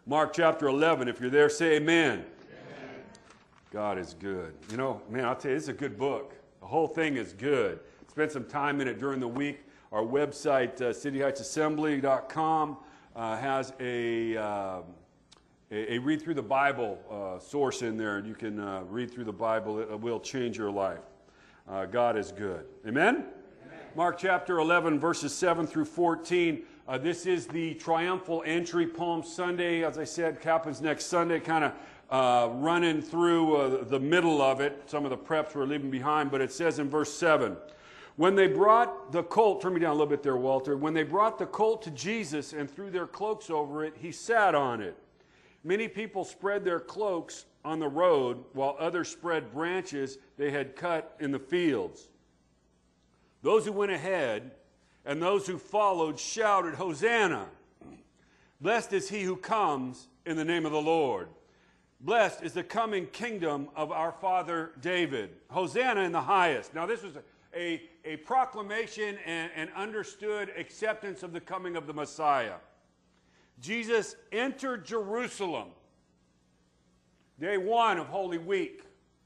Mark chapter 11. If you're there, say amen. Amen. God is good. You know, man, I'll tell you, it's a good book. The whole thing is good. Spent some time in it during the week. Our website, cityheightsassembly.com, has a read through the Bible source in there, and you can read through the Bible. It will change your life. God is good. Amen? Amen? Mark chapter 11, verses 7 through 14. This is the triumphal entry, Palm Sunday. As I said, happens next Sunday, kind of running through the middle of it. Some of the preps we're leaving behind, but it says in verse 7, when they brought the colt, turn me down a little bit there, Walter. When they brought the colt to Jesus and threw their cloaks over it, he sat on it. Many people spread their cloaks on the road, while others spread branches they had cut in the fields. Those who went ahead and those who followed shouted, Hosanna! Blessed is he who comes in the name of the Lord. Blessed is the coming kingdom of our father David. Hosanna in the highest. Now this was a proclamation and understood acceptance of the coming of the Messiah. Jesus entered Jerusalem, day one of Holy Week.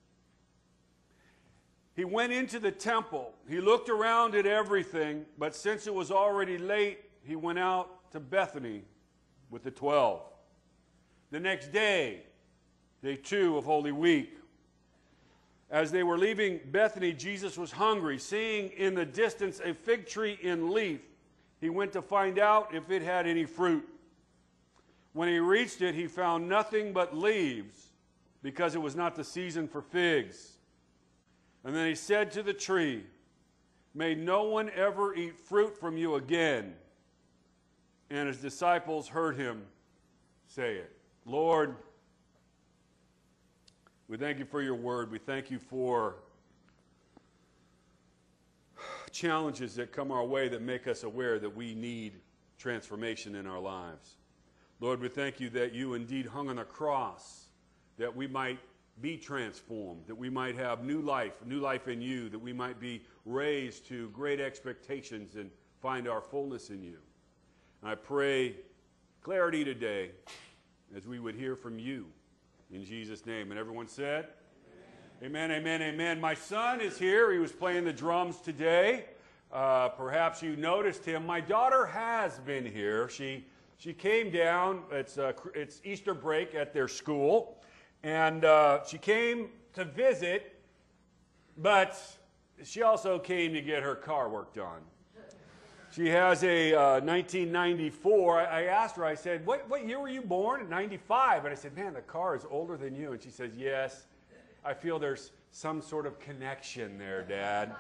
He went into the temple. He looked around at everything, but since it was already late, he went out to Bethany with the 12. The next day, day 2 of Holy Week, as they were leaving Bethany, Jesus was hungry. Seeing in the distance a fig tree in leaf, he went to find out if it had any fruit. When he reached it, he found nothing but leaves, because it was not the season for figs. And then he said to the tree, may no one ever eat fruit from you again. And his disciples heard him say it. Lord, we thank you for your word. We thank you for challenges that come our way that make us aware that we need transformation in our lives. Lord, we thank you that you indeed hung on the cross, that we might be transformed, that we might have new life in you, that we might be raised to great expectations and find our fullness in you. And I pray clarity today as we would hear from you in Jesus' name. And everyone said, amen, amen, amen. My son is here. He was playing the drums today. Perhaps you noticed him. My daughter has been here. She came down. It's Easter break at their school. And she came to visit, but she also came to get her car worked on. She has a 1994. I asked her, I said, what year were you born? In 95. And I said, man, the car is older than you. And she says, yes, I feel there's some sort of connection there, Dad.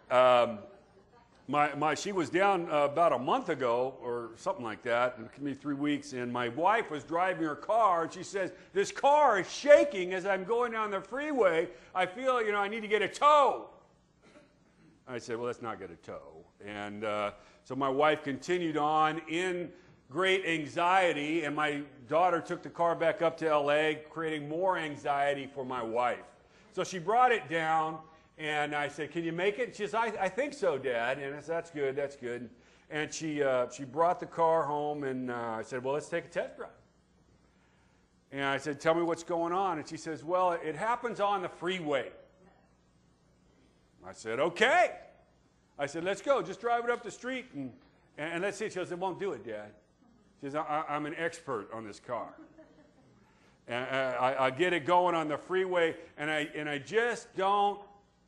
She was down about a month ago or something like that, it could be 3 weeks, and my wife was driving her car, and she says, this car is shaking as I'm going down the freeway. I feel, I need to get a tow. I said, well, let's not get a tow. And so my wife continued on in great anxiety, and my daughter took the car back up to LA, creating more anxiety for my wife. So she brought it down. And I said, can you make it? She says, I think so, Dad. And I said, that's good, that's good. And she brought the car home, and I said, well, let's take a test drive. And I said, tell me what's going on. And she says, well, it happens on the freeway. I said, okay. I said, let's go. Just drive it up the street, and let's see. She goes, it won't do it, Dad. She says, I'm an expert on this car. And I get it going on the freeway, and I just don't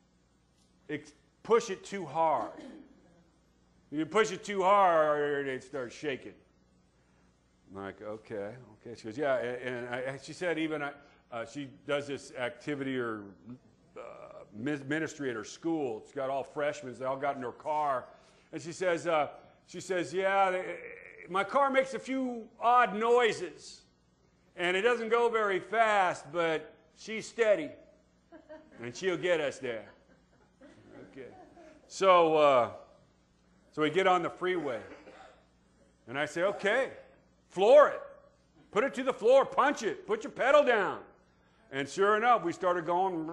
push it too hard. If you push it too hard, it starts shaking. I'm like, okay. She goes, yeah. And she said even she does this activity or ministry at her school. It's got all freshmen. They all got in her car. And she says, yeah, my car makes a few odd noises. And it doesn't go very fast, but she's steady. And she'll get us there. Okay. So we get on the freeway. And I say, okay, floor it. Put it to the floor, punch it, put your pedal down. And sure enough, we started going.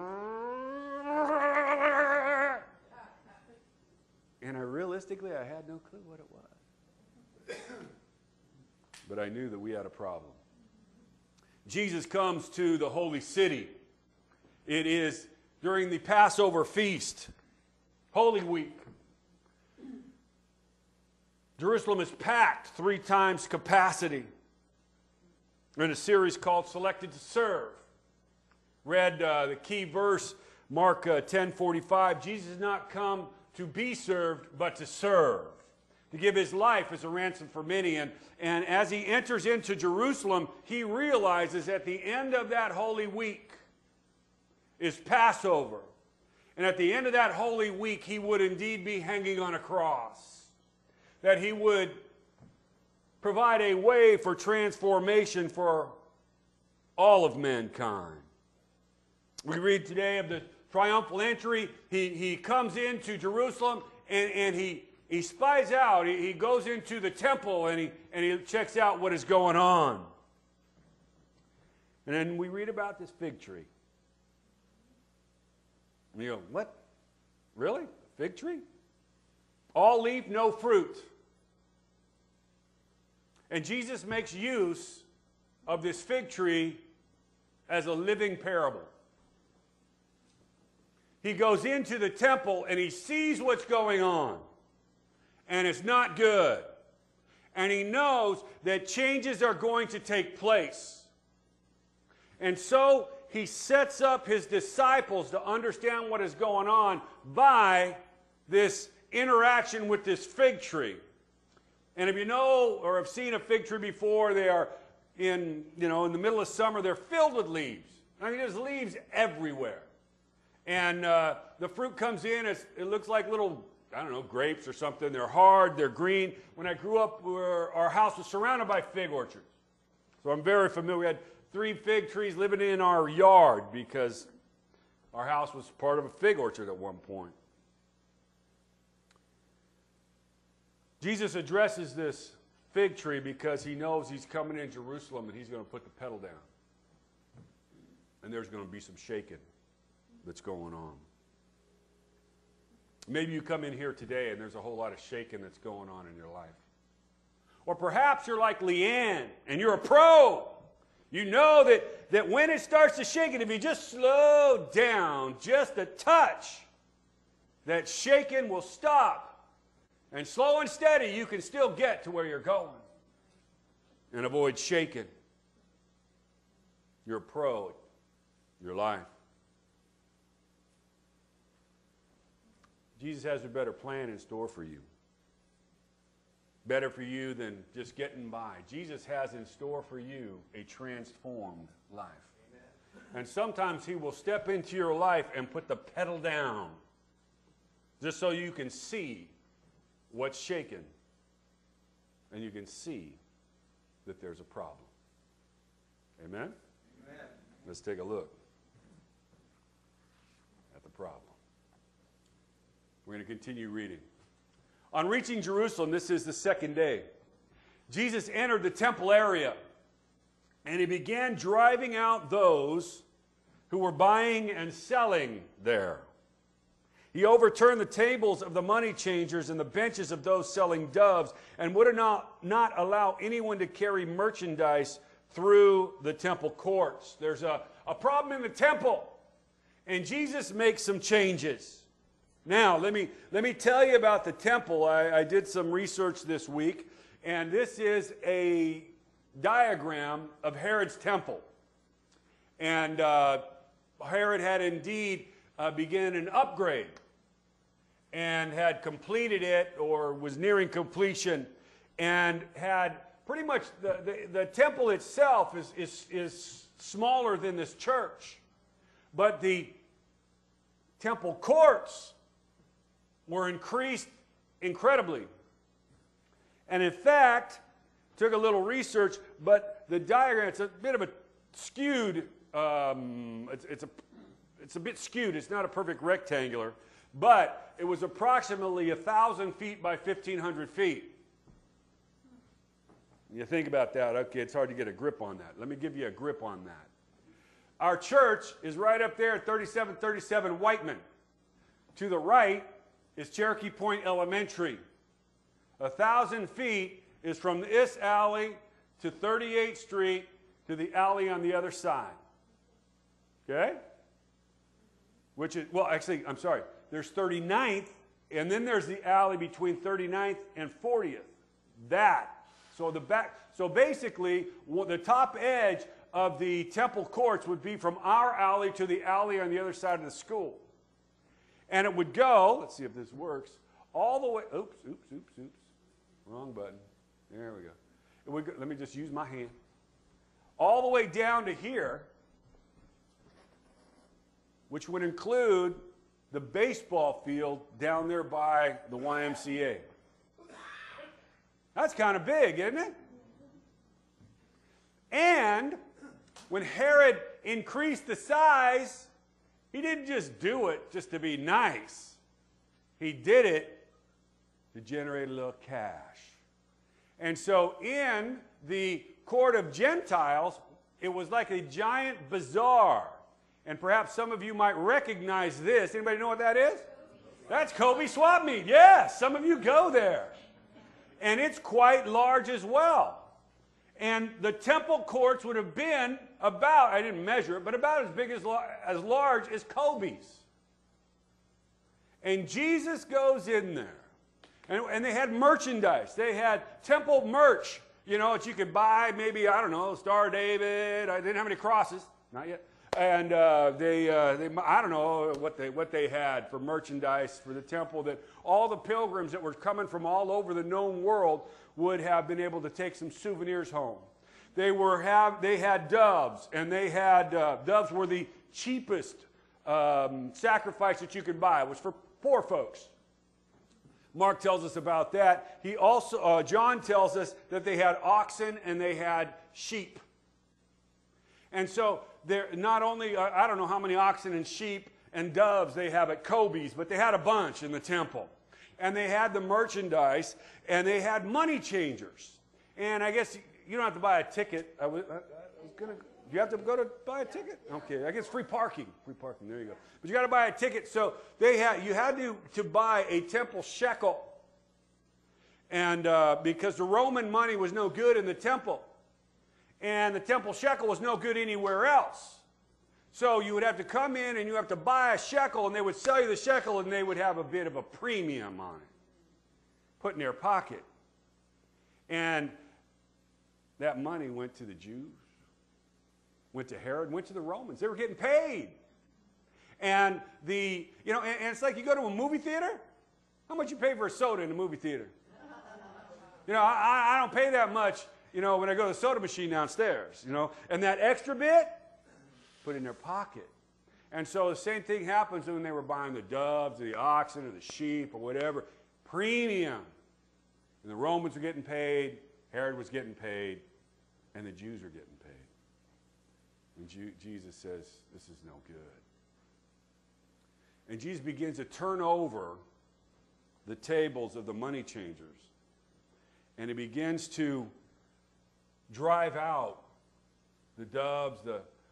And realistically, I had no clue what it was. But I knew that we had a problem. Jesus comes to the holy city. It is during the Passover feast, Holy Week. Jerusalem is packed 3 times capacity. In a series called Selected to Serve. Read the key verse, Mark 10:45. Jesus did not come to be served, but to serve. To give his life as a ransom for many. And as he enters into Jerusalem, he realizes at the end of that Holy Week is Passover. And at the end of that Holy Week, he would indeed be hanging on a cross. That he would provide a way for transformation for all of mankind. We read today of the triumphal entry. He comes into Jerusalem and he spies out. He goes into the temple and he checks out what is going on. And then we read about this fig tree. And you go, what? Really? Fig tree? All leaf, no fruit. And Jesus makes use of this fig tree as a living parable. He goes into the temple and he sees what's going on. And it's not good. And he knows that changes are going to take place. And so he sets up his disciples to understand what is going on by this interaction with this fig tree. And if you know or have seen a fig tree before, they are in the middle of summer, they're filled with leaves. I mean, there's leaves everywhere. And the fruit comes in, it looks like little, I don't know, grapes or something. They're hard, they're green. When I grew up, our house was surrounded by fig orchards. So I'm very familiar. We had 3 fig trees living in our yard because our house was part of a fig orchard at one point. Jesus addresses this fig tree because he knows he's coming in Jerusalem and he's going to put the pedal down. And there's going to be some shaking that's going on. Maybe you come in here today and there's a whole lot of shaking that's going on in your life. Or perhaps you're like Leanne and you're a pro. You know that when it starts to shake, and if you just slow down just a touch, that shaking will stop. And slow and steady, you can still get to where you're going and avoid shaking. You're a pro at your life. Jesus has a better plan in store for you. Better for you than just getting by. Jesus has in store for you a transformed life. Amen. And sometimes he will step into your life and put the pedal down just so you can see what's shaken, and you can see that there's a problem. Amen? Amen. Let's take a look at the problem. We're going to continue reading. On reaching Jerusalem, this is the second day, Jesus entered the temple area, and he began driving out those who were buying and selling there. He overturned the tables of the money changers and the benches of those selling doves, and would not allow anyone to carry merchandise through the temple courts. There's a problem in the temple, and Jesus makes some changes. Now, let me tell you about the temple. I did some research this week, and this is a diagram of Herod's temple. And Herod had indeed began an upgrade and had completed it or was nearing completion and had pretty much the temple itself is smaller than this church, but the temple courts were increased incredibly. And in fact, took a little research, but the diagram, it's a bit of a skewed, it's a bit skewed. It's not a perfect rectangular, but it was approximately 1,000 feet by 1,500 feet. You think about that, okay, it's hard to get a grip on that. Let me give you a grip on that. Our church is right up there at 3737 Whiteman. To the right is Cherokee Point Elementary. 1,000 feet is from this alley to 38th Street to the alley on the other side. Okay? Which is, well, actually, I'm sorry. There's 39th, and then there's the alley between 39th and 40th. That. So basically, the top edge of the temple courts would be from our alley to the alley on the other side of the school. And it would go, let's see if this works, all the way, oops, wrong button. There we go. It would go, let me just use my hand. All the way down to here, which would include the baseball field down there by the YMCA. That's kind of big, isn't it? And when Herod increased the size, he didn't just do it just to be nice. He did it to generate a little cash. And so in the court of Gentiles, it was like a giant bazaar. And perhaps some of you might recognize this. Anybody know what that is? That's Kobe Swap Meet. Yes, some of you go there. And it's quite large as well. And the temple courts would have been about, I didn't measure it, but about as big as large as Kobe's. And Jesus goes in there. And they had merchandise. They had temple merch, you know, that you could buy, maybe, I don't know, Star of David. I didn't have any crosses. Not yet. And they I don't know what they had for merchandise for the temple, that all the pilgrims that were coming from all over the known world would have been able to take some souvenirs home. They had doves, and they had doves were the cheapest sacrifice that you could buy. It was for poor folks. Mark tells us about that. He also John tells us that they had oxen and they had sheep. And so there not only I don't know how many oxen and sheep and doves they have at Kobe's, but they had a bunch in the temple. And they had the merchandise, and they had money changers. And I guess you don't have to buy a ticket. I was gonna. Do you have to go to buy a ticket? Okay, I guess free parking. Free parking. There you go. But you got to buy a ticket. So you had to buy a temple shekel, and because the Roman money was no good in the temple, and the temple shekel was no good anywhere else. So you would have to come in and you have to buy a shekel, and they would sell you the shekel, and they would have a bit of a premium on it, put in their pocket. And that money went to the Jews, went to Herod, went to the Romans. They were getting paid. And and it's like you go to a movie theater. How much you pay for a soda in a movie theater? I don't pay that much, when I go to the soda machine downstairs, And that extra bit, put in their pocket. And so the same thing happens when they were buying the doves, or the oxen, or the sheep, or whatever. Premium. And the Romans were getting paid, Herod was getting paid, and the Jews were getting paid. And Jesus says, this is no good. And Jesus begins to turn over the tables of the money changers. And he begins to drive out the doves.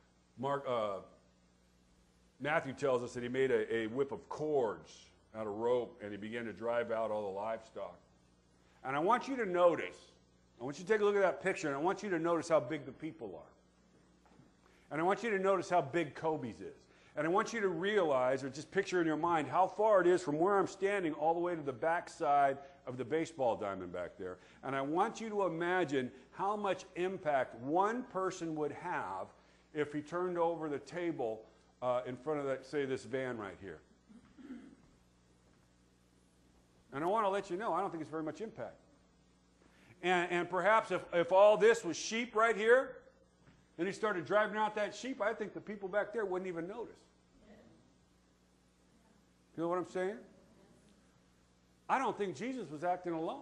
Matthew tells us that he made a whip of cords out of rope, and he began to drive out all the livestock. And I want you to notice, I want you to take a look at that picture, and I want you to notice how big the people are. And I want you to notice how big Kobe's is. And I want you to realize, or just picture in your mind, how far it is from where I'm standing all the way to the backside of the baseball diamond back there. And I want you to imagine how much impact one person would have if he turned over the table in front of, say, this van right here. And I want to let you know, I don't think it's very much impact. And perhaps if all this was sheep right here, then he started driving out that sheep, I think the people back there wouldn't even notice. You know what I'm saying? I don't think Jesus was acting alone.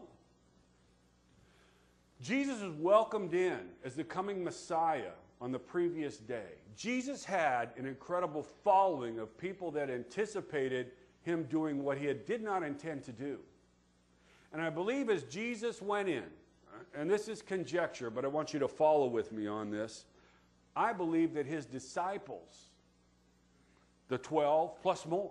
Jesus was welcomed in as the coming Messiah on the previous day. Jesus had an incredible following of people that anticipated him doing what he did not intend to do. And I believe as Jesus went in, and this is conjecture, but I want you to follow with me on this, I believe that his disciples, the 12 plus more,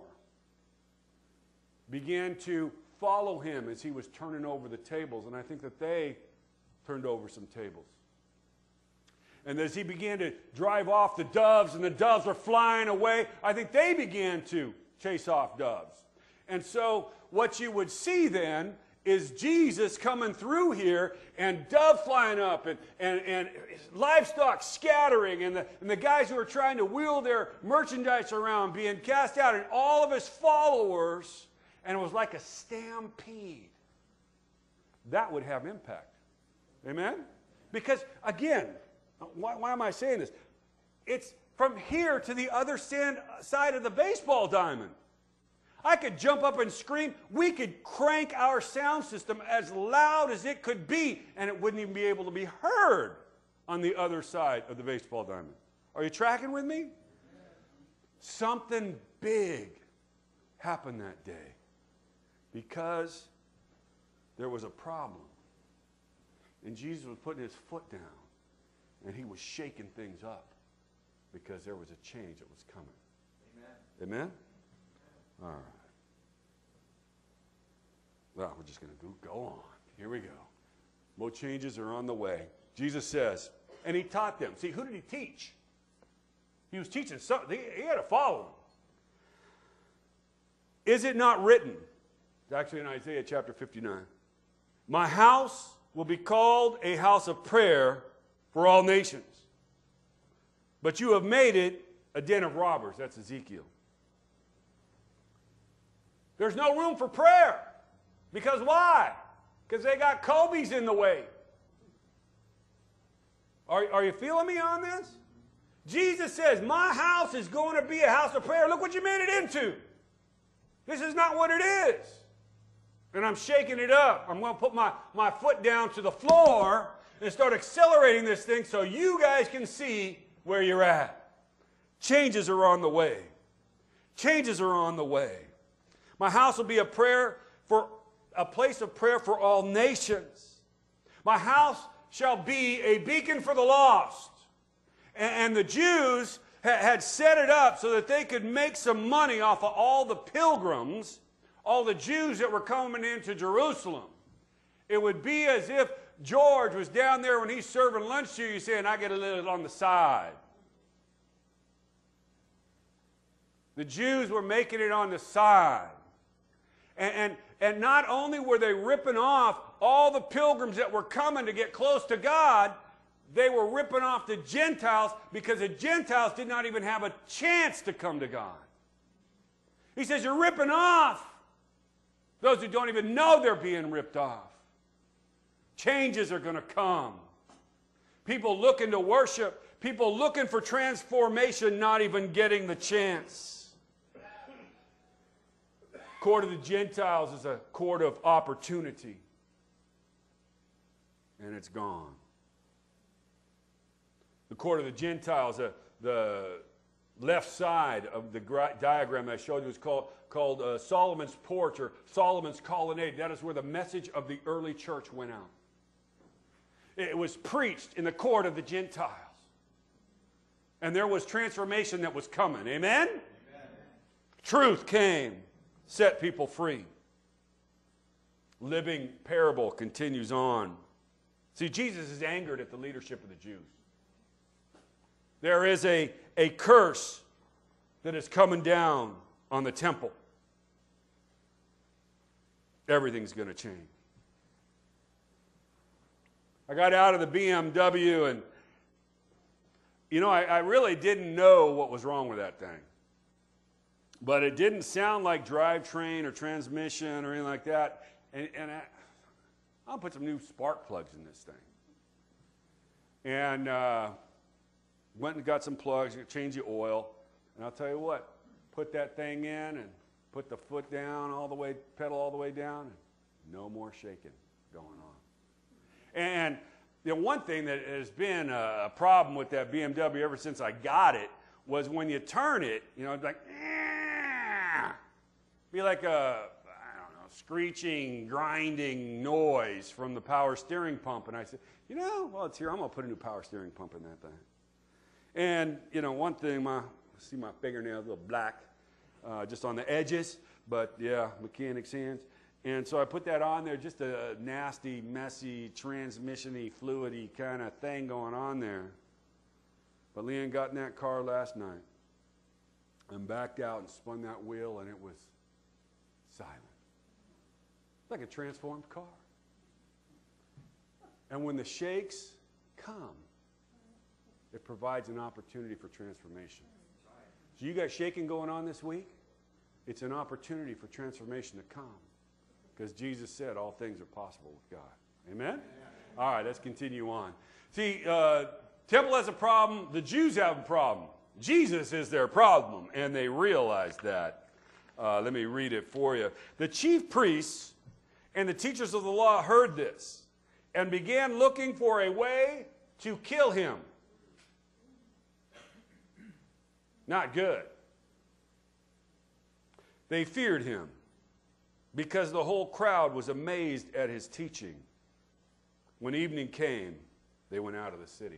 began to follow him as he was turning over the tables, and I think that they turned over some tables. And as he began to drive off the doves, and the doves were flying away, I think they began to chase off doves. And so what you would see then is Jesus coming through here, and dove flying up, and livestock scattering, and the guys who are trying to wheel their merchandise around being cast out, and all of his followers, and it was like a stampede. That would have impact. Amen? Because, again, why am I saying this? It's from here to the other side of the baseball diamond. I could jump up and scream. We could crank our sound system as loud as it could be, and it wouldn't even be able to be heard on the other side of the baseball diamond. Are you tracking with me? Something big happened that day because there was a problem. And Jesus was putting his foot down, and he was shaking things up because there was a change that was coming. Amen? Amen? All right. Well, we're just going to go on. Here we go. More changes are on the way. Jesus says, and he taught them. See, who did he teach? He was teaching something. He had to follow him. Is it not written? It's actually in Isaiah chapter 59. My house will be called a house of prayer for all nations. But you have made it a den of robbers. That's Ezekiel. There's no room for prayer. Because why? Because they got Kobe's in the way. Are you feeling me on this? Jesus says, my house is going to be a house of prayer. Look what you made it into. This is not what it is. And I'm shaking it up. I'm going to put my foot down to the floor and start accelerating this thing so you guys can see where you're at. Changes are on the way. Changes are on the way. My house will be a place of prayer for all nations. My house shall be a beacon for the lost. And the Jews had set it up so that they could make some money off of all the pilgrims, all the Jews that were coming into Jerusalem. It would be as if George was down there when he's serving lunch to you saying, I get a little on the side. The Jews were making it on the side. And not only were they ripping off all the pilgrims that were coming to get close to God, they were ripping off the Gentiles because the Gentiles did not even have a chance to come to God. He says, you're ripping off those who don't even know they're being ripped off. Changes are going to come. People looking to worship, people looking for transformation, not even getting the chance. Court of the Gentiles is a court of opportunity. And it's gone. The court of the Gentiles, the left side of the diagram I showed you is called Solomon's porch or Solomon's colonnade. That is where the message of the early church went out. It was preached in the court of the Gentiles. And there was transformation that was coming. Amen? Amen. Truth came. Set people free. Living parable continues on. See, Jesus is angered at the leadership of the Jews. There is a curse that is coming down on the temple. Everything's going to change. I got out of the BMW and, I really didn't know what was wrong with that thing. But it didn't sound like drivetrain or transmission or anything like that. And I'll put some new spark plugs in this thing. And went and got some plugs, changed the oil. And I'll tell you what, put that thing in and put the foot down all the way, pedal all the way down, and no more shaking going on. And one thing that has been a problem with that BMW ever since I got it was when you turn it, it's like, be like a, screeching, grinding noise from the power steering pump. And I said, well, it's here. I'm going to put a new power steering pump in that thing. And, one thing, see my fingernails a little black just on the edges. But, yeah, mechanic's hands. And so I put that on there, just a nasty, messy, transmission-y, fluid-y kind of thing going on there. But Leanne got in that car last night and backed out and spun that wheel, and it was silent. Like a transformed car. And when the shakes come, it provides an opportunity for transformation. So you got shaking going on this week? It's an opportunity for transformation to come. Because Jesus said all things are possible with God. Amen? Amen? All right, let's continue on. See, temple has a problem. The Jews have a problem. Jesus is their problem, and they realize that. Let me read it for you. The chief priests and the teachers of the law heard this and began looking for a way to kill him. Not good. They feared him because the whole crowd was amazed at his teaching. When evening came, they went out of the city.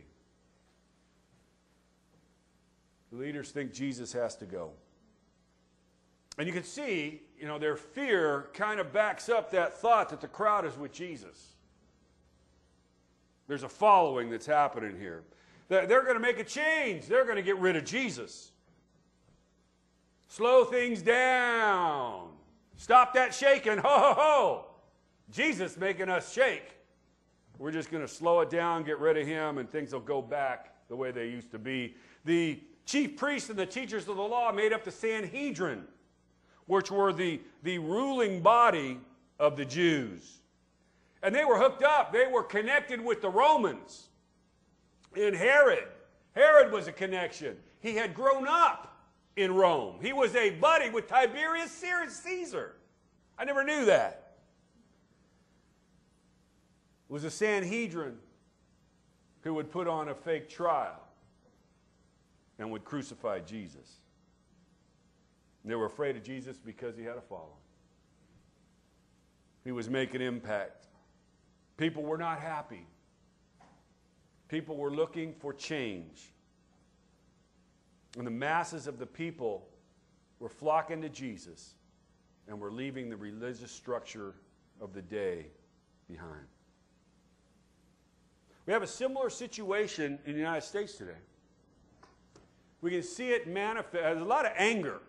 The leaders think Jesus has to go. And you can see, their fear kind of backs up that thought that the crowd is with Jesus. There's a following that's happening here. They're going to make a change. They're going to get rid of Jesus. Slow things down. Stop that shaking. Ho, ho, ho. Jesus making us shake. We're just going to slow it down, get rid of him, and things will go back the way they used to be. The chief priests and the teachers of the law made up the Sanhedrin, which were the ruling body of the Jews. And they were hooked up. They were connected with the Romans. And Herod was a connection. He had grown up in Rome. He was a buddy with Tiberius Caesar. I never knew that. It was a Sanhedrin who would put on a fake trial and would crucify Jesus. And they were afraid of Jesus because he had a following. He was making impact. People were not happy. People were looking for change. And the masses of the people were flocking to Jesus and were leaving the religious structure of the day behind. We have a similar situation in the United States today. We can see it manifest. There's a lot of anger,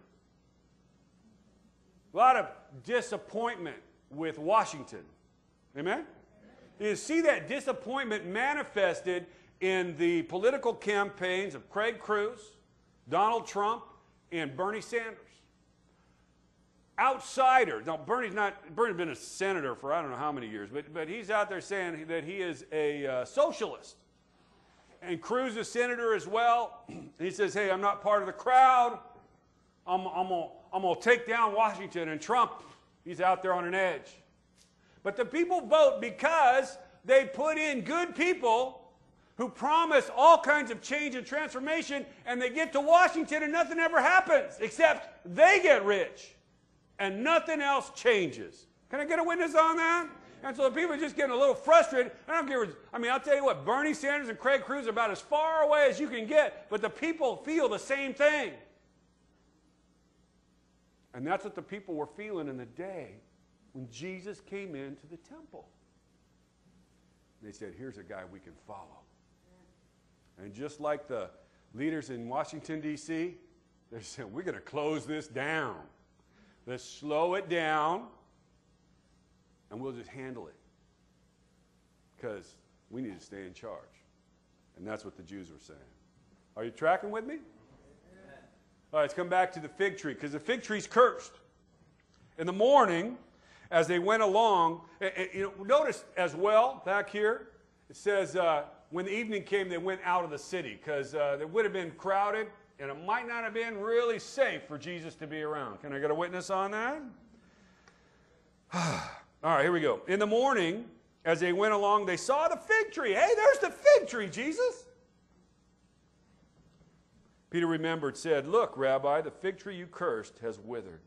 a lot of disappointment with Washington. Amen? You see that disappointment manifested in the political campaigns of Craig Cruz, Donald Trump, and Bernie Sanders. Outsiders. Now, Bernie's been a senator for I don't know how many years, but he's out there saying that he is a socialist. And Cruz is senator as well. He says, hey, I'm not part of the crowd. I'm going to take down Washington. And Trump, he's out there on an edge. But the people vote because they put in good people who promise all kinds of change and transformation, and they get to Washington and nothing ever happens except they get rich and nothing else changes. Can I get a witness on that? And so the people are just getting a little frustrated. I don't care. I'll tell you what, Bernie Sanders and Craig Cruz are about as far away as you can get, but the people feel the same thing. And that's what the people were feeling in the day when Jesus came into the temple. They said, here's a guy we can follow. And just like the leaders in Washington, D.C., they're saying, we're going to close this down. Let's slow it down, and we'll just handle it. Because we need to stay in charge. And that's what the Jews were saying. Are you tracking with me? Yeah. All right, let's come back to the fig tree, because the fig tree's cursed. In the morning, as they went along, notice as well, back here, it says, when the evening came, they went out of the city, because it would have been crowded, and it might not have been really safe for Jesus to be around. Can I get a witness on that? All right, here we go. In the morning, as they went along, they saw the fig tree. Hey, there's the fig tree, Jesus. Peter remembered, said, look, Rabbi, the fig tree you cursed has withered.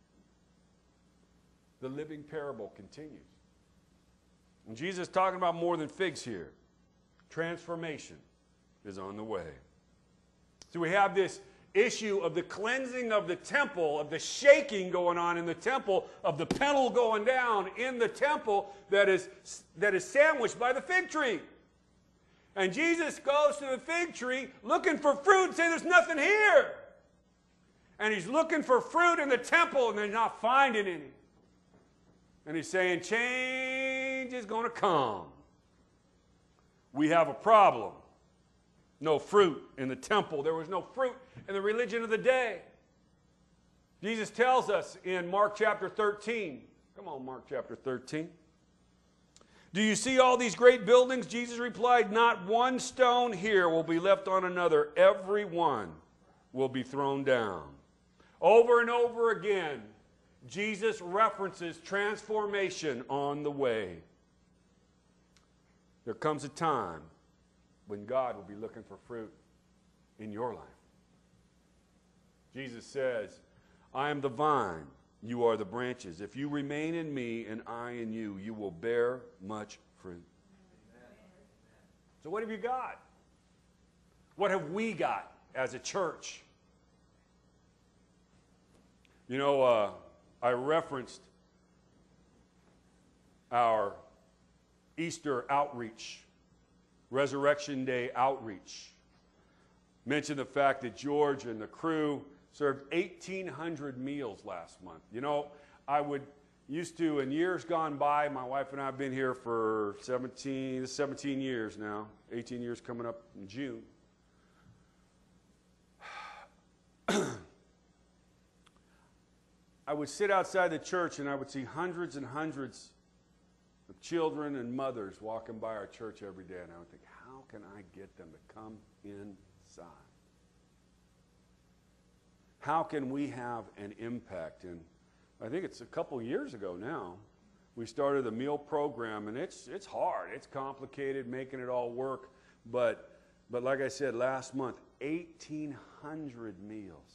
The living parable continues. And Jesus is talking about more than figs here. Transformation is on the way. So we have this issue of the cleansing of the temple, of the shaking going on in the temple, of the pedal going down in the temple that is sandwiched by the fig tree. And Jesus goes to the fig tree looking for fruit and saying, there's nothing here. And he's looking for fruit in the temple and they're not finding any. And he's saying, change is going to come. We have a problem. No fruit in the temple. There was no fruit in the religion of the day. Jesus tells us in Mark chapter 13. Come on, Mark chapter 13. Do you see all these great buildings? Jesus replied, not one stone here will be left on another. Every one will be thrown down. Over and over again, Jesus references transformation on the way. There comes a time when God will be looking for fruit in your life. Jesus says, I am the vine, you are the branches. If you remain in me and I in you, you will bear much fruit. So what have you got? What have we got as a church? You know, I referenced our Easter outreach, Resurrection Day outreach. Mentioned the fact that George and the crew served 1,800 meals last month. You know, used to, in years gone by, my wife and I have been here for 17 years now, 18 years coming up in June. I would sit outside the church and I would see hundreds and hundreds of children and mothers walking by our church every day, and I would think, how can I get them to come inside? How can we have an impact? And I think it's a couple years ago now, we started a meal program, and it's hard. It's complicated, making it all work. But like I said, last month, 1,800 meals.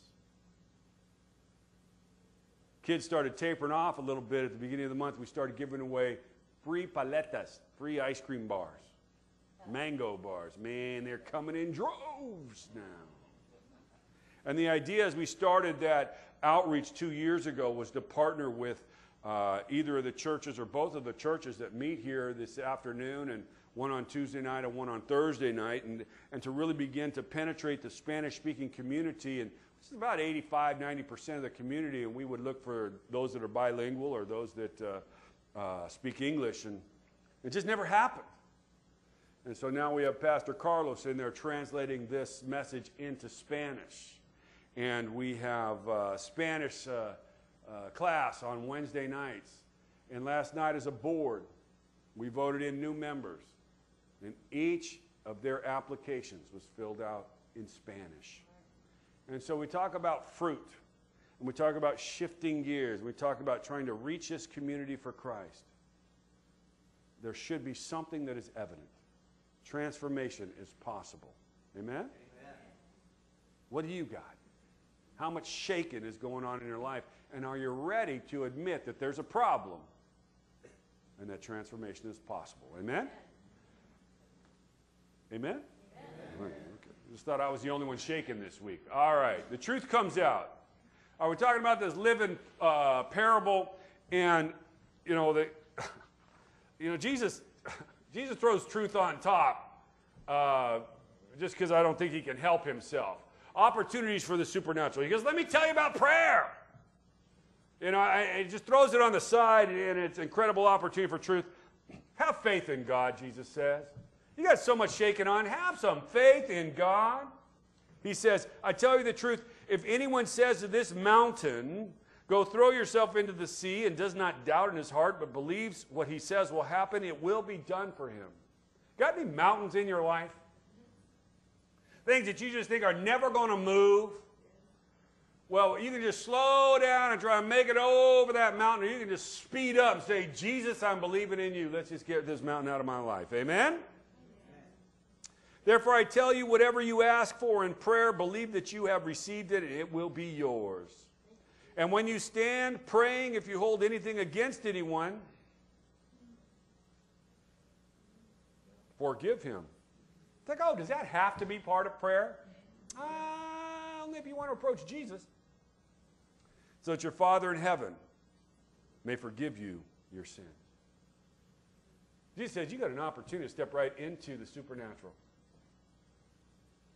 Kids started tapering off a little bit at the beginning of the month. We started giving away free paletas, free ice cream bars, mango bars. Man, they're coming in droves now. And the idea as we started that outreach 2 years ago was to partner with either of the churches or both of the churches that meet here this afternoon, and one on Tuesday night and one on Thursday night, and to really begin to penetrate the Spanish-speaking community. And it's about 85-90% of the community, and we would look for those that are bilingual or those that speak English, and it just never happened. And so now we have Pastor Carlos in there translating this message into Spanish. And we have Spanish class on Wednesday nights. And last night as a board, we voted in new members. And each of their applications was filled out in Spanish. And so we talk about fruit. And we talk about shifting gears. We talk about trying to reach this community for Christ. There should be something that is evident. Transformation is possible. Amen? Amen. What do you got? How much shaking is going on in your life? And are you ready to admit that there's a problem and that transformation is possible? Amen? Amen? Amen. Okay. Just thought I was the only one shaking this week. All right. The truth comes out. We're talking about this living parable, and Jesus throws truth on top just because I don't think he can help himself. Opportunities for the supernatural. He goes, let me tell you about prayer. He just throws it on the side, and it's an incredible opportunity for truth. Have faith in God, Jesus says. You got so much shaking on. Have some faith in God. He says, I tell you the truth, if anyone says to this mountain, go throw yourself into the sea, and does not doubt in his heart, but believes what he says will happen, it will be done for him. Got any mountains in your life? Things that you just think are never going to move? Well, you can just slow down and try and make it over that mountain, or you can just speed up and say, Jesus, I'm believing in you. Let's just get this mountain out of my life. Amen? Therefore, I tell you, whatever you ask for in prayer, believe that you have received it, and it will be yours. And when you stand praying, if you hold anything against anyone, forgive him. It's like, oh, does that have to be part of prayer? Only if you want to approach Jesus. So that your Father in heaven may forgive you your sins. Jesus says you got an opportunity to step right into the supernatural.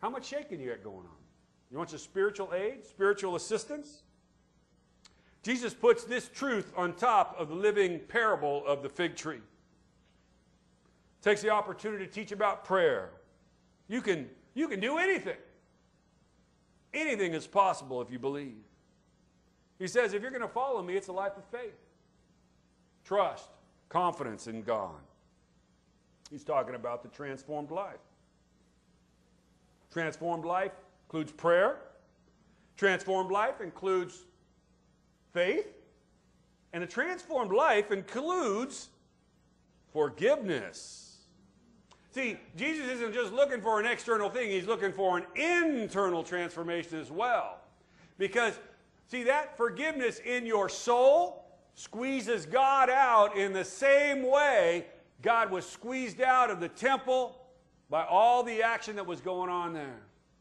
How much shaking you got going on? You want some spiritual aid, spiritual assistance? Jesus puts this truth on top of the living parable of the fig tree. Takes the opportunity to teach about prayer. You can do anything. Anything is possible if you believe. He says, if you're going to follow me, it's a life of faith. Trust, confidence in God. He's talking about the transformed life. Transformed life includes prayer. Transformed life includes faith. And a transformed life includes forgiveness. See, Jesus isn't just looking for an external thing. He's looking for an internal transformation as well. Because, see, that forgiveness in your soul squeezes God out in the same way God was squeezed out of the temple by all the action that was going on there.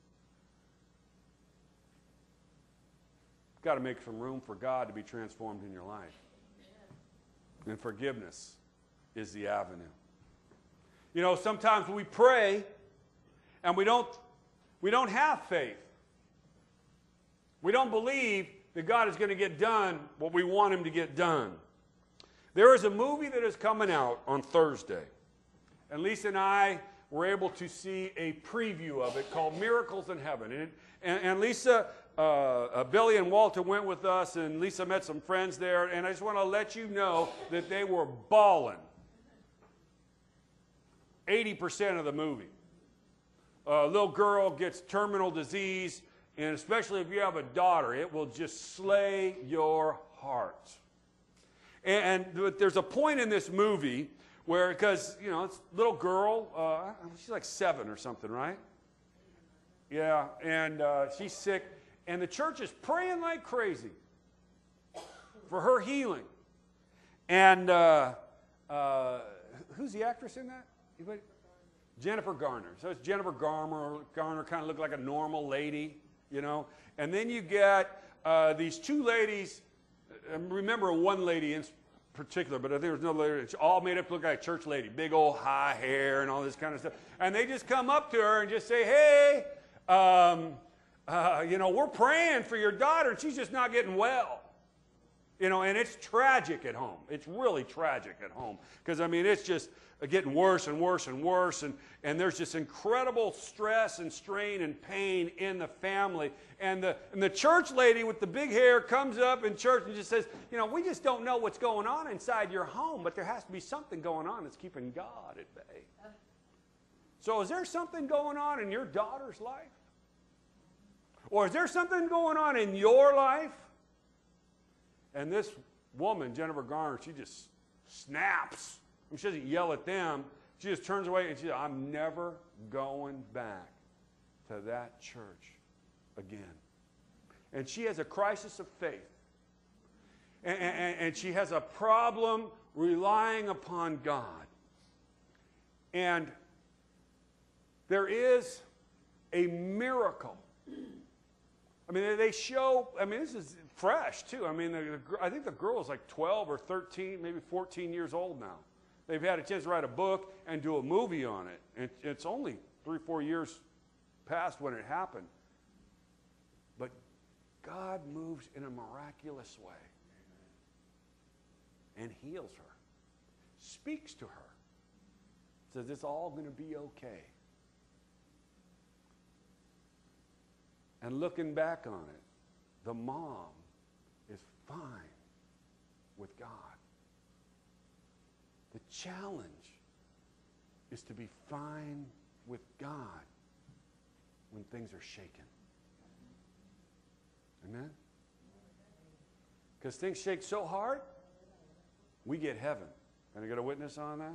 You've got to make some room for God to be transformed in your life. And forgiveness is the avenue. You know, sometimes we pray and we don't have faith. We don't believe that God is going to get done what we want him to get done. There is a movie that is coming out on Thursday. And Lisa and I were able to see a preview of it called Miracles in Heaven. And Lisa, Billy and Walter went with us, and Lisa met some friends there. And I just want to let you know that they were bawling 80% of the movie. A little girl gets terminal disease, and especially if you have a daughter, it will just slay your heart. And there's a point in this movie where, because, you know, it's a little girl, she's like 7 or something, right? Yeah, and she's sick, and the church is praying like crazy for her healing. And who's the actress in that? Anybody? Jennifer Garner. So it's Jennifer Garner kind of looked like a normal lady, you know. And then you get these two ladies. Remember one lady in particular, but I think there's another lady. It's all made up to look like a church lady. Big old high hair and all this kind of stuff. And they just come up to her and just say, hey, you know, we're praying for your daughter, and she's just not getting well. You know, and it's tragic at home. It's really tragic at home. Because, I mean, it's just getting worse and worse and worse. And there's just incredible stress and strain and pain in the family. And the church lady with the big hair comes up in church and just says, you know, we just don't know what's going on inside your home, but there has to be something going on that's keeping God at bay. So is there something going on in your daughter's life? Or is there something going on in your life? And this woman, Jennifer Garner, she just snaps. She doesn't yell at them. She just turns away and she says, I'm never going back to that church again. And she has a crisis of faith. And she has a problem relying upon God. And there is a miracle. I mean, they show, I mean, this is fresh, too. I mean, I think the girl is like 12 or 13, maybe 14 years old now. They've had a chance to write a book and do a movie on it. And it's only 3 or 4 years past when it happened. But God moves in a miraculous way and heals her, speaks to her, says it's all going to be okay. And looking back on it, the mom is fine with God. The challenge is to be fine with God when things are shaken. Amen? Because things shake so hard, we get heaven. Can I get a witness on that?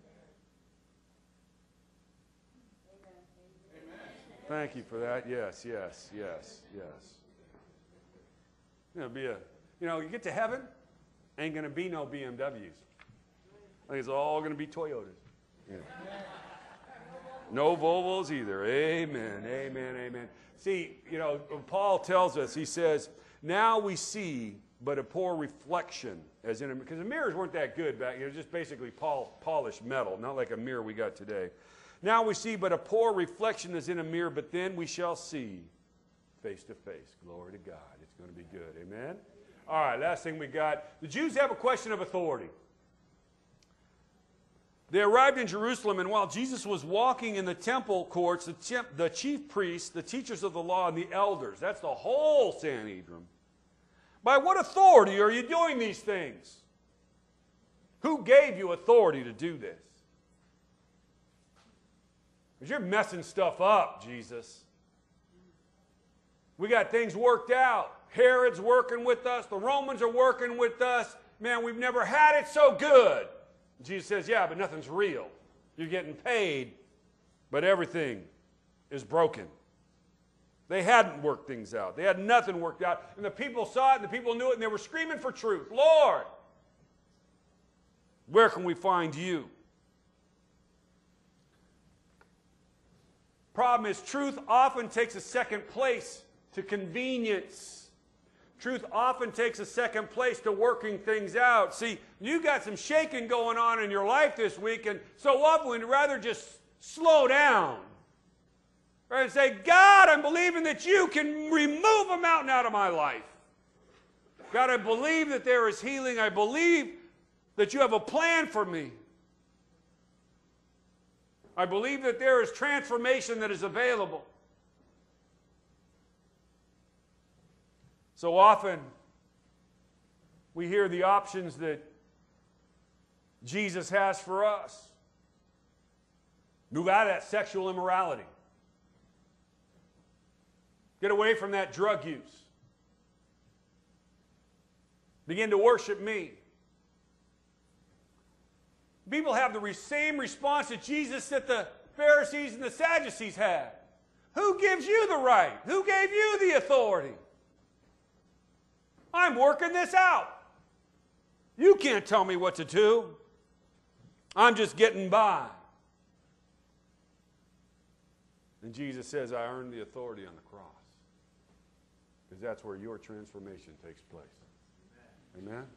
Thank you for that. Yes, yes, yes, yes. It'll be you get to heaven, ain't going to be no BMWs. I think it's all going to be Toyotas. Yeah. No Volvos either. Amen, amen, amen. See, Paul tells us, he says, now we see but a poor reflection, as in, because the mirrors weren't that good back, just basically polished metal, not like a mirror we got today. Now we see but a poor reflection as in a mirror, but then we shall see face to face. Glory to God. It's going to be good. Amen? All right, last thing we got. The Jews have a question of authority. They arrived in Jerusalem, and while Jesus was walking in the temple courts, the chief priests, the teachers of the law, and the elders, that's the whole Sanhedrin, by what authority are you doing these things? Who gave you authority to do this? Because you're messing stuff up, Jesus. We got things worked out. Herod's working with us. The Romans are working with us. Man, we've never had it so good. Jesus says, yeah, but nothing's real. You're getting paid, but everything is broken. They hadn't worked things out. They had nothing worked out. And the people saw it, and the people knew it, and they were screaming for truth. Lord, where can we find you? Problem is, truth often takes a second place to convenience. Truth often takes a second place to working things out. See, you got some shaking going on in your life this week, and so often we'd rather just slow down. Right? And say, God, I'm believing that you can remove a mountain out of my life. God, I believe that there is healing. I believe that you have a plan for me. I believe that there is transformation that is available. So often, we hear the options that Jesus has for us. Move out of that sexual immorality. Get away from that drug use. Begin to worship me. People have the same response to Jesus that the Pharisees and the Sadducees had. Who gives you the right? Who gave you the authority? I'm working this out. You can't tell me what to do. I'm just getting by. And Jesus says, I earned the authority on the cross. Because that's where your transformation takes place. Amen? Amen?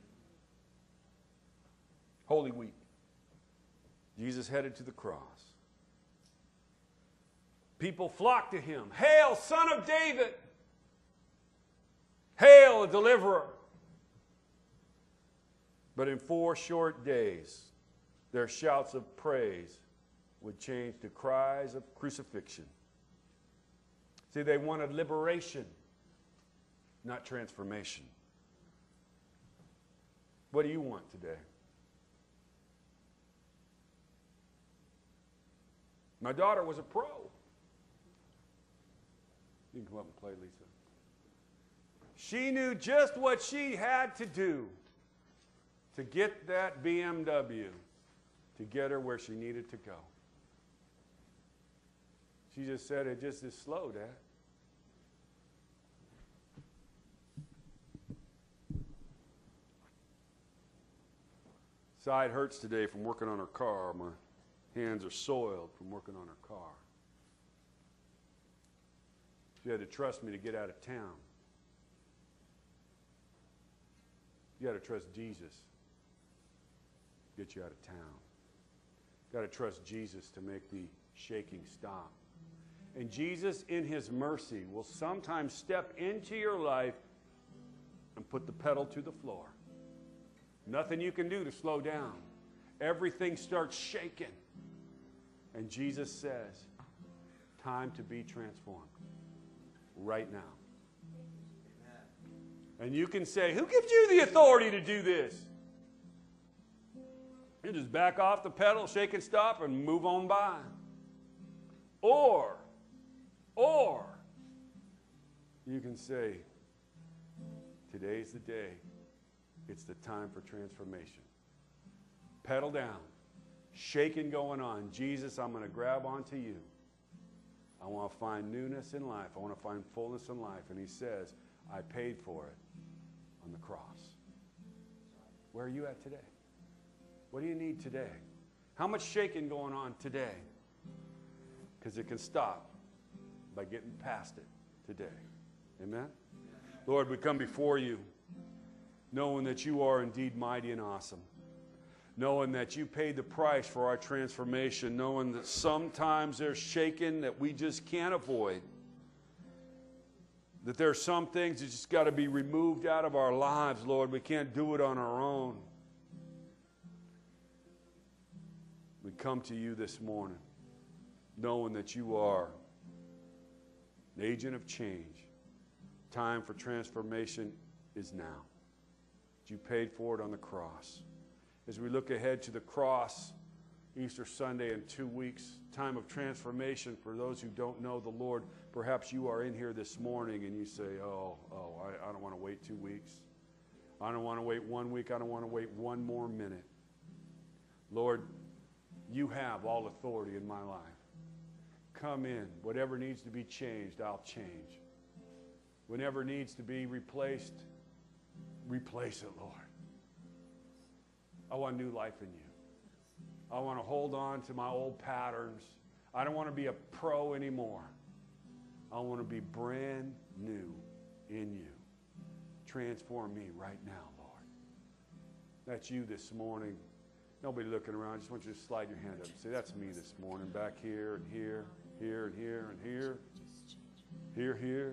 Holy Week. Jesus headed to the cross. People flocked to him. Hail, Son of David! Hail, a deliverer! But in 4 short days, their shouts of praise would change to cries of crucifixion. See, they wanted liberation, not transformation. What do you want today? My daughter was a pro. You can come up and play, Lisa. She knew just what she had to do to get that BMW, to get her where she needed to go. She just said, it just is slow, Dad. Side hurts today from working on her car. My hands are soiled from working on her car. She had to trust me to get out of town. You got to trust Jesus to get you out of town. You got to trust Jesus to make the shaking stop. And Jesus, in his mercy, will sometimes step into your life and put the pedal to the floor. Nothing you can do to slow down. Everything starts shaking. And Jesus says, time to be transformed. Right now. And you can say, who gives you the authority to do this? You just back off the pedal, shake and stop, and move on by. Or you can say, today's the day. It's the time for transformation. Pedal down. Shaking going on. Jesus, I'm going to grab onto you. I want to find newness in life. I want to find fullness in life. And he says, I paid for it on the cross. Where are you at today? What do you need today? How much shaking going on today? Because it can stop by getting past it today. Amen? Lord, we come before you knowing that you are indeed mighty and awesome. knowing that you paid the price for our transformation, knowing that sometimes there's shaking that we just can't avoid, that there are some things that just got to be removed out of our lives, Lord. We can't do it on our own. We come to you this morning knowing that you are an agent of change. Time for transformation is now. You paid for it on the cross. As we look ahead to the cross, Easter Sunday in 2 weeks, time of transformation for those who don't know the Lord. Perhaps you are in here this morning and you say, I don't want to wait 2 weeks. I don't want to wait 1 week. I don't want to wait one more minute. Lord, you have all authority in my life. Come in. Whatever needs to be changed, I'll change. Whatever needs to be replaced, replace it, Lord. I want new life in you. I want to hold on to my old patterns. I don't want to be a pro anymore. I want to be brand new in you. Transform me right now, Lord. That's you this morning. Nobody looking around. I just want you to slide your hand up and say, that's me this morning. Back here and here, here and here and here. Here, here.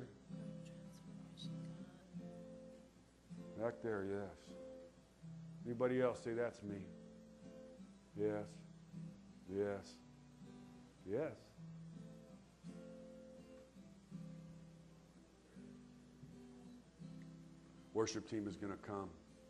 Back there, yes. Anybody else say, that's me? Yes. Yes. Yes. Worship team is going to come.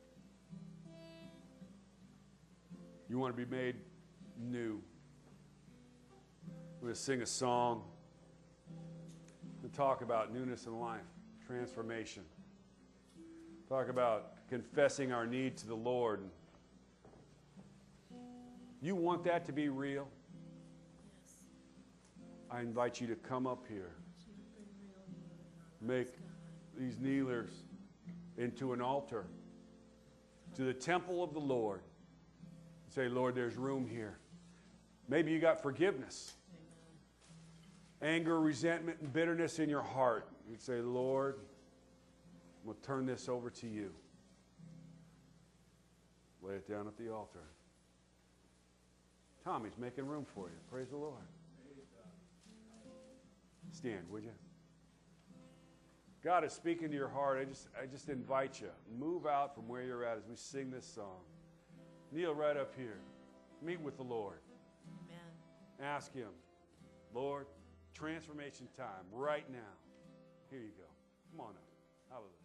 You want to be made new. We're going to sing a song and talk about newness in life, transformation. Talk about confessing our need to the Lord. You want that to be real? Yes. I invite you to come up here. Make these kneelers into an altar to the temple of the Lord. Say, Lord, there's room here. Maybe you got forgiveness. Amen. Anger, resentment, and bitterness in your heart. You'd say, Lord, we'll turn this over to you. Lay it down at the altar. Tommy's making room for you. Praise the Lord. Stand, would you? God is speaking to your heart. I just invite you. Move out from where you're at as we sing this song. Kneel right up here. Meet with the Lord. Amen. Ask Him, Lord, transformation time right now. Here you go. Come on up. Hallelujah.